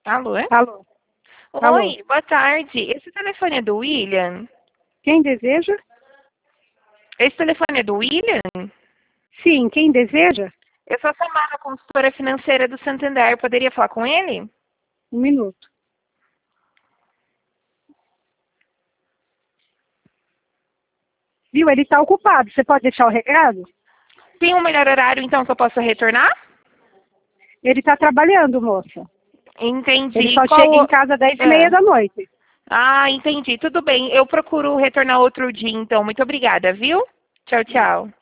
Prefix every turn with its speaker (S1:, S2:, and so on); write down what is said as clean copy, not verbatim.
S1: Alô?
S2: Alô? Alô?
S1: Oi, boa tarde. Esse telefone é do William?
S2: Quem deseja?
S1: Esse telefone é do William?
S2: Sim, quem deseja?
S1: Eu sou a Samara, consultora financeira do Santander. Poderia falar com ele?
S2: Um minuto. Viu? Ele está ocupado. Você pode deixar o recado?
S1: Tem um melhor horário, então, que eu possa retornar?
S2: Ele está trabalhando, moça. Ele
S1: Entendi.
S2: só chega em casa às 10h30 da noite.
S1: Ah, entendi. Tudo bem. Eu procuro retornar outro dia, então. Muito obrigada, viu? Tchau, tchau.